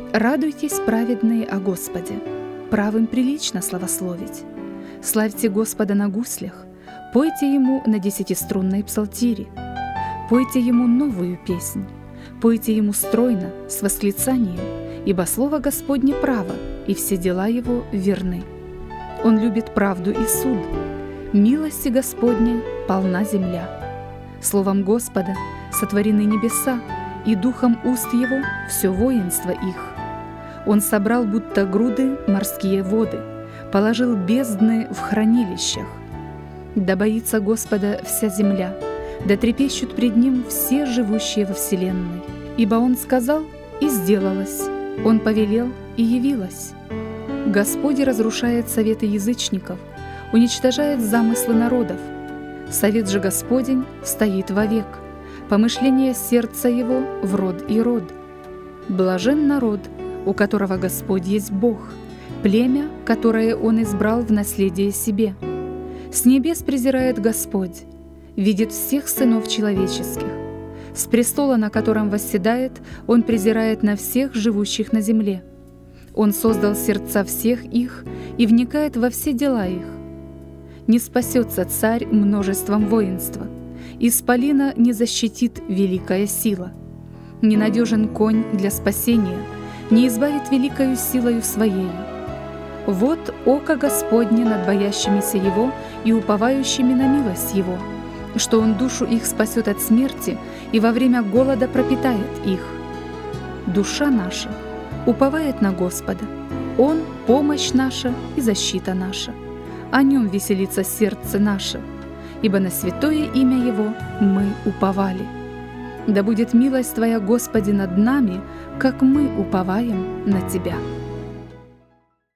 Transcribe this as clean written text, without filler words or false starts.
Радуйтесь, праведные, о Господе, правым прилично славословить. Славьте Господа на гуслях, пойте Ему на 10-струнной псалтире, пойте Ему новую песнь, пойте Ему стройно, с восклицанием, ибо слово Господне право, и все дела Его верны. Он любит правду и суд, милости Господней полна земля. Словом Господа сотворены небеса, и духом уст Его все воинство их. Он собрал будто груды морские воды, положил бездны в хранилищах. Да боится Господа вся земля, да трепещут пред Ним все живущие во вселенной. Ибо Он сказал, и сделалось, Он повелел, и явилось. Господь разрушает советы язычников, уничтожает замыслы народов. Совет же Господень стоит вовек, помышление сердца Его в род и род. Блажен народ, у которого Господь есть Бог, племя, которое Он избрал в наследие себе. С небес презирает Господь, видит всех сынов человеческих. С престола, на котором восседает, Он презирает на всех живущих на земле. Он создал сердца всех их и вникает во все дела их. Не спасется царь множеством воинства, исполина не защитит великая сила. Ненадежен конь для спасения, не избавит великою силою Своею. Вот око Господне над боящимися Его и уповающими на милость Его, что Он душу их спасет от смерти и во время голода пропитает их. Душа наша уповает на Господа, Он — помощь наша и защита наша. О Нем веселится сердце наше, ибо на святое имя Его мы уповали. Да будет милость Твоя, Господи, над нами, как мы уповаем на Тебя.